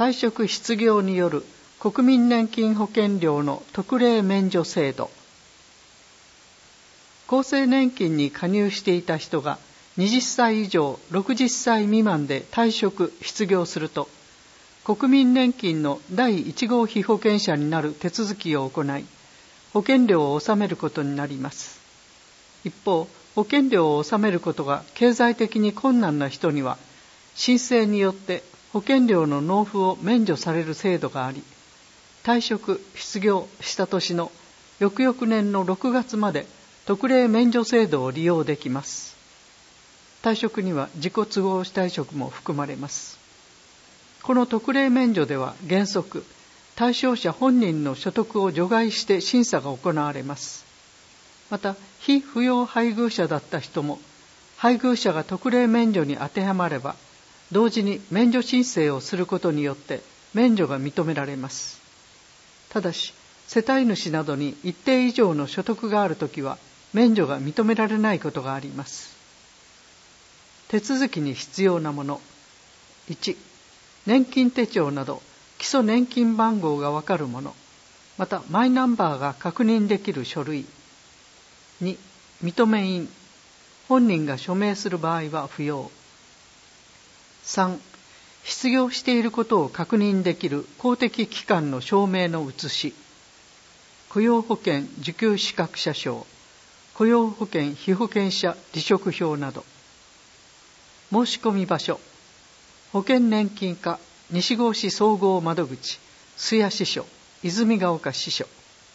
退職失業による国民年金保険料の特例免除制度。厚生年金に加入していた人が20歳以上60歳未満で退職失業すると、国民年金の第1号被保険者になる手続きを行い、保険料を納めることになります。一方、保険料を納めることが経済的に困難な人には、申請によって保険料の納付を免除される制度があり、退職失業した年の翌々年の6月まで特例免除制度を利用できます。退職には自己都合退職も含まれます。この特例免除では原則、対象者本人の所得を除外して審査が行われます。また、被扶養配偶者だった人も、配偶者が特例免除に当てはまれば、同時に免除申請をすることによって免除が認められます。ただし、世帯主などに一定以上の所得があるときは、免除が認められないことがあります。手続きに必要なもの。1、年金手帳など基礎年金番号がわかるもの、またマイナンバーが確認できる書類。2、認め印。本人が署名する場合は不要。3、失業していることを確認できる公的機関の証明の写し。雇用保険受給資格者証、雇用保険被保険者離職票など。申し込み場所、保険年金課西郷市総合窓口須谷支所泉ヶ丘支所。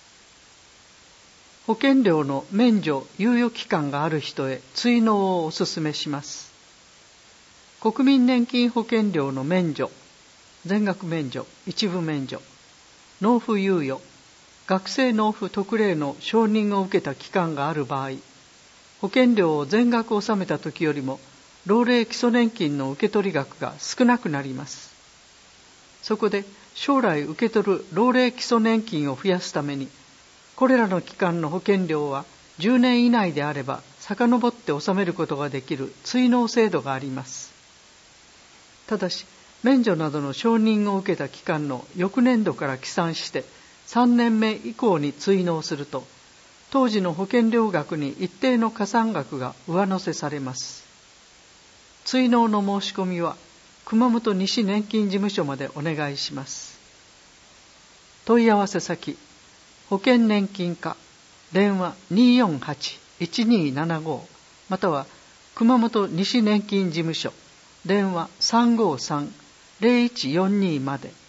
保険料の免除猶予期間がある人へ追納をお勧めします。国民年金保険料の免除、全額免除、一部免除、納付猶予、学生納付特例の承認を受けた期間がある場合、保険料を全額納めた時よりも老齢基礎年金の受取額が少なくなります。そこで将来受け取る老齢基礎年金を増やすために、これらの期間の保険料は10年以内であれば遡って納めることができる追納制度があります。ただし、免除などの承認を受けた期間の翌年度から起算して3年目以降に追納すると、当時の保険料額に一定の加算額が上乗せされます。追納の申し込みは熊本西年金事務所までお願いします。問い合わせ先、保険年金課、電話 248-1275 または熊本西年金事務所、電話 353-0142 まで。